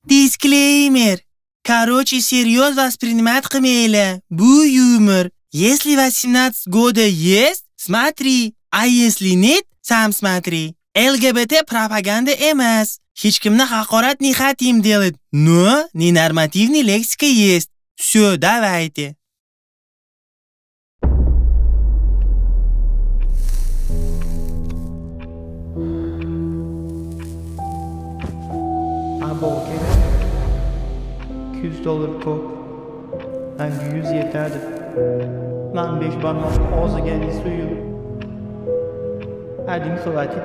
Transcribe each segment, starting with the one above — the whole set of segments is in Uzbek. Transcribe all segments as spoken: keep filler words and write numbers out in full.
Disclaimer. Короче, серьез воспринимать qilmanglar. Bu юмор. Если восемнадцать года есть, смотри. А если нет, сам смотри. эл гэ бэ тэ пропагanda emas. Hech kimni haqorat не хотим делать. Но ненормативная лексика есть. Все, давайте. Aboke ikki yuz dollar ko'p. Menga yuz yetadi. Men besh barmoq og'ziga suyu. Один хватит.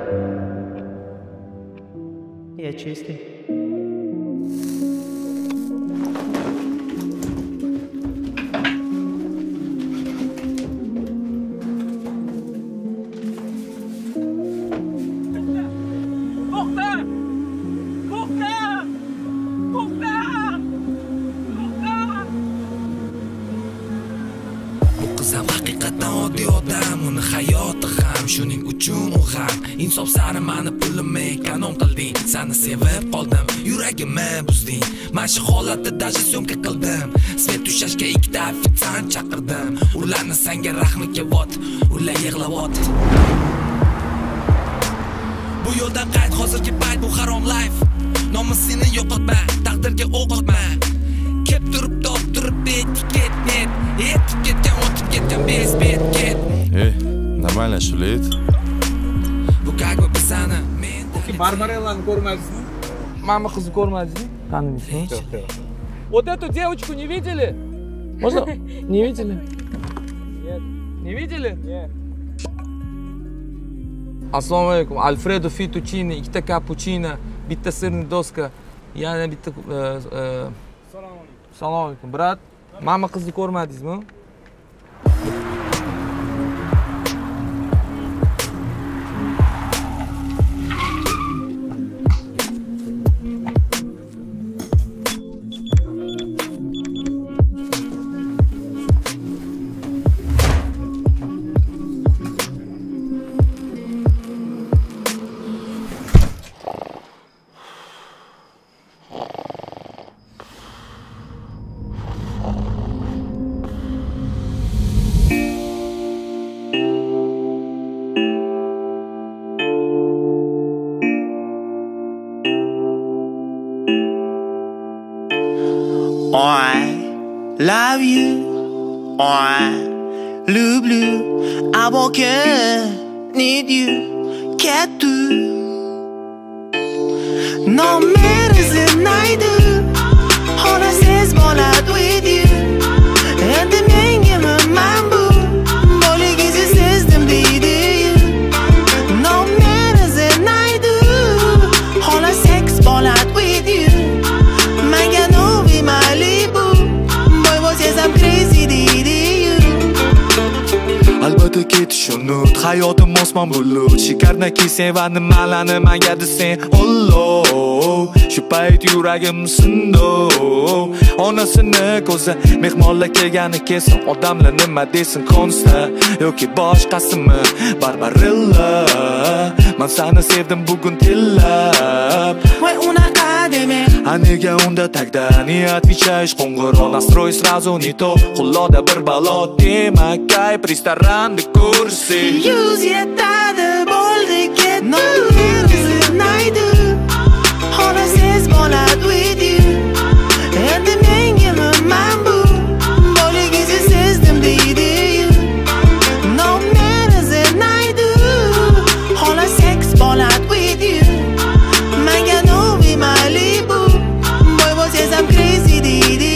Я честный. Shuning uchun u ham insof sari meni pulimni ekonom qilding. Seni sevib qoldim, yuragimni buzding. Men shu holatda даже syomka qildim. Svet tushashga ikkita ofitsiant chaqirdim. Ularni senga rahmi kelvot, ular yig'lavot. Bu yo'ldan qayt, hozirgi payt bu harom life. Nomusingni yo'qotma, taqdirga o'q otma. Kep turib top turib etiket net. Etiketga o'tib ketgan bez bet ket. Ey, нормально шулит. Bu как бы bizani men Барбарелланы ko'rmadingizmi? Mama qizni ko'rmadingizmi? Qanday? Вот эту девочку не видели? Можно? Не видели? Нет. Не видели? Нет. Assalomu alaykum. Alfredo Fettuccine, ikkita cappuccino, bitta sirni doska, yana bitta Assalomu alaykum. Assalomu alaykum, brat. Mama qizni ko'rmadingizmi? I love you. I люблю. Aboke need you. Kettu. No matter the night. Honest bolat with you. And the menga mambu. Boligizi sezdim deydi. No matter the night. Honest sex bolat with you. Menga no be Malibu. Boy was yes I'm crazy deydi. Albatta ketish unut, hayotim osmon bulut. Shikarnaki sen va nimalarni menga desang Alloh. Shu payt yuragim sindo. Onasini ko'zi mehmonlar kelgani kelsin. Odamlar nima desin konsta yoki boshqasimi Barbarella. Men seni sevdim bugun tillab. Voy unaqa deme. А nega unda tagda niyat vichash qo'ng'iroq Настрой сразу не то. Quloqda bir balo demak kay restoran de kursi. Yuz yetadi bo'ldi ketdi. No matter night. Honest bolat with you. Endi menga mambu. Boligizi sezdim deydi. No matter the night. Honest sex bolat with you. Menga no be Malibu. Boy was yes I'm crazy deydi.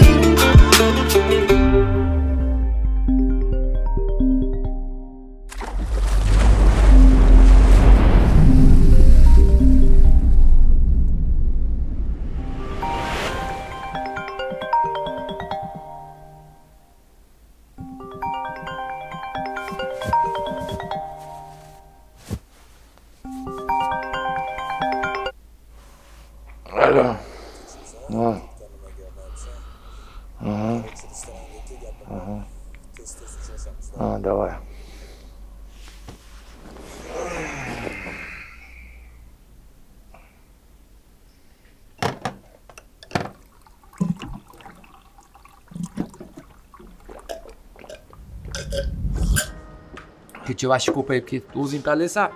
Алло. Да. Ага. Ага. А, давай. kecha vashi ko'payib ketdi. O'zing tanlaysan.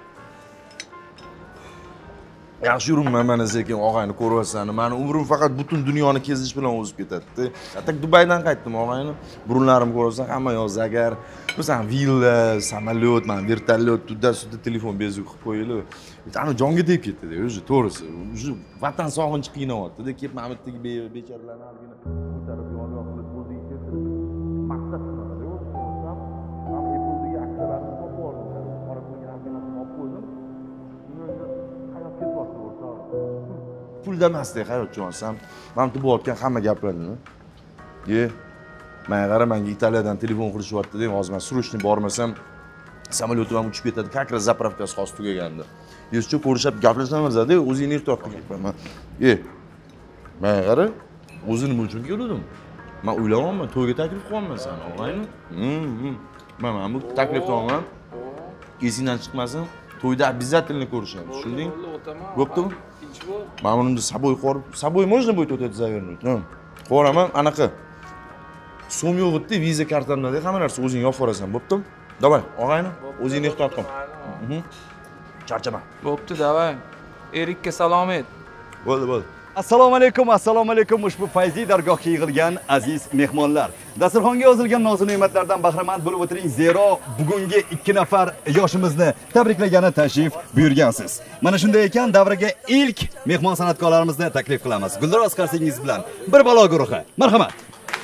Yaxshi yuribman mana sekin og'ayni ko'ryapsan. Meni umrim faqat butun dunyoni kezish bilan o'zib ketadi. Hatta Dubaydan qaytdim og'ayni. Burunlarimni ko'rsan, hamma yoz agar masalan villa, samolyot, men vertolyot, tunda-sunda telefon bezuk qilib qo'yilib, ana jonga tegib ketdi-da, o'zi to'g'risi. O'zi vatan sog'inchi qiynayapti-da, kelib mana bu yerdagi bechoralarni olgina ko'tarib yo'l qilib o'ziga keltirib maqsad qiladi. Ham Apple'dagi aksiyalarni topib oldim. Qora pulga hammasini olib qo'ydim. Hayot ketyapti o'rta. Pulda emasdi hayot cho'nsam. Men bu bo'layotgan hamma gaplarni. Ye men qara menga Italiyadan telefon qilishyapti deb, hozir men срочный bormasam samolyotim ham uchib ketadi. Как раз zapravkasi hozir tugagandi. Yuzcha ko'rishib gaplashamiz-da, o'zingni ertoq qilyapman. E, men qara, o'zini nima uchun keldim? Men o'ylayapman, to'yga taklif qilyapman seni, og'ayni. Mhm. Men mana bu taklif qilaman. Esingdan chiqmasin, to'yda обязательно ko'rishamiz. Tushunding? Bo'ptimi? Men buni saboy qo'rib, saboy можно будет вот это завернуть? Ну, qo'raman, anaqa. So'm yo'q edi, viza kartamda, hamma narsa o'zing yopib olasan, bo'ptimi? Davay, og'ayni, o'zingni ehtiyot qil. Mhm. Charchama. Bo'pti, davay. Erikka salom et. Bo'ldi, bo'ldi. Assalomu alaykum, assalomu alaykum ushbu fayziy dargohga yig'ilgan aziz mehmonlar. Dasturxonga yozilgan noz ne'matlardan bahramand bo'lib o'tiring, zero bugungi ikki nafar yoshimizni tabriklagani tashrif buyurgansiz. Mana shunday ekan, davraga ilk mehmon san'atkorlarimizni taklif qilamiz. Guldiroz Qarsingiz bilan bir balo guruhi. Marhamat.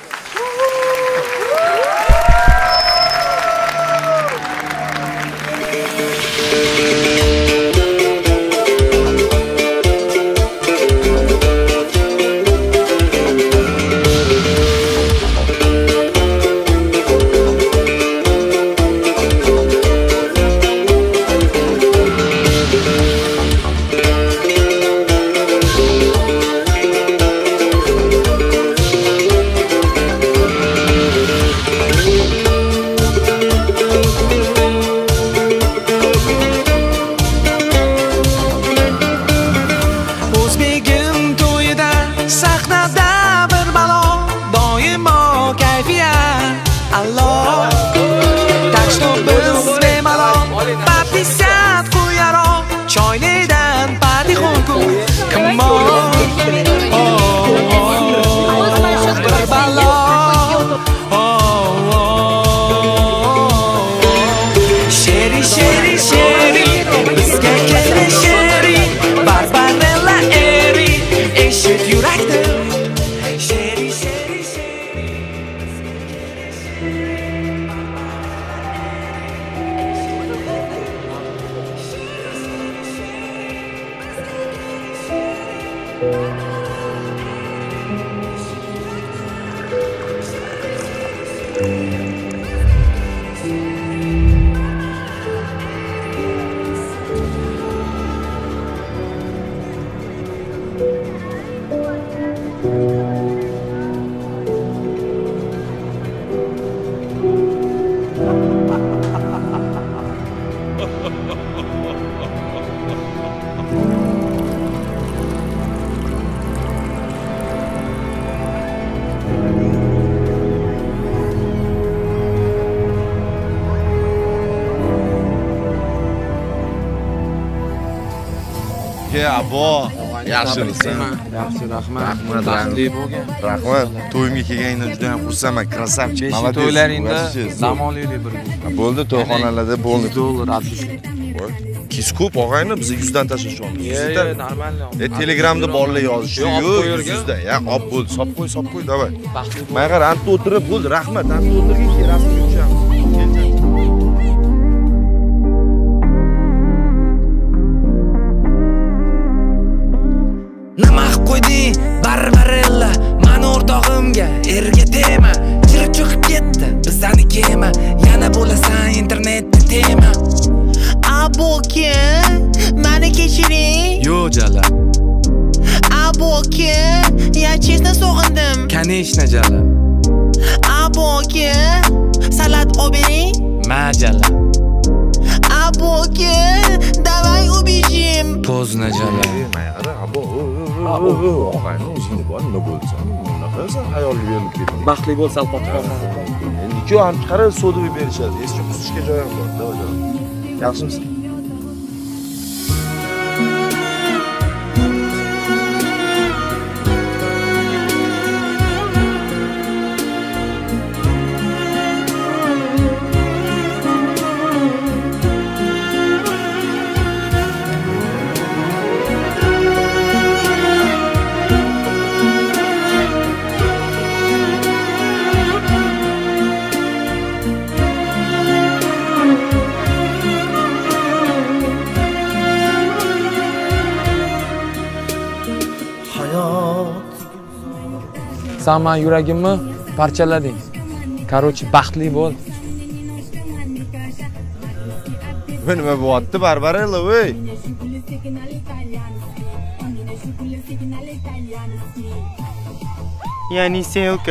Abo, yaxshimisan? Yaxshi, rahmat. Taxtli bo'lgan. Rahmat. To'yimga kelganingdan juda ham xursandman. Krasavchik. Besh to'ylaringda dam olaylik birga. Bo'ldi, to'yxonalarda bo'ldi. dollar atlish. Kiz ko'p og'ayni, biz yuz dan tashlashyapmiz. Yo'q, normalniy. E, Telegramda borlar yozishdi. Yo'q, yuz dan. Ya, op bo'ldi, sop qo'y, sop qo'y, davay. Men qara, anta o'tirib bo'ldi, rahmat. Anta o'tirgin, keyin rasmga tushamiz. Qo'yding barbarella mani o'rtog'imga erga tema kirib chiqib ketdi bizani kema yana bo'lasan internetda tema Aboki mani kechiring Yo jala Aboki ya chestni sog'indim Конечно jala Aboki salat obering Ma jala Aboki давай убежим Поздно jala Abo, og'ayni o'zing bor, nima bo'lsa, unaqa O'zi xayolga berilib ketding. Baxtli bo'lsa albatta qolgan. Endi ikkovi ham chiqarib sodovый berishadi. Eski qusishga joy ham bor. Davay, davay. Yaxshimisiz? Sen men yuragimni parchalading. Короче, baxtli bo'l. Bu nima bo'lyapti, Barbarella, voy? Ya'ni Selka.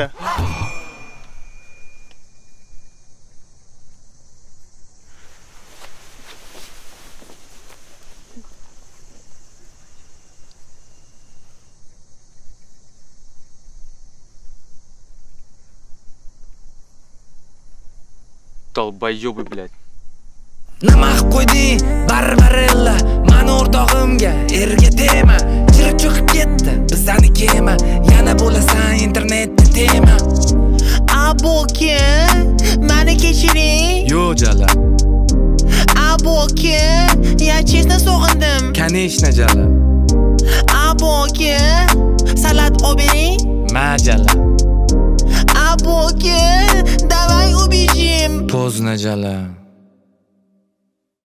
Dolbayyo'bi, blядь. Nima qilib qo'yding, Barbarella? Meni o'rtog'imga erga tema. Chiri cho'kib ketdi bizani kema. Yana bo'lasan internetda tema. Aboke, meni kechiring. Yo, jala. Aboke, ya chestni sog'indim. Конечно, jala. Aboke, salat obing. Ma, jala. Aboke, давай убежим. Поздно, jala.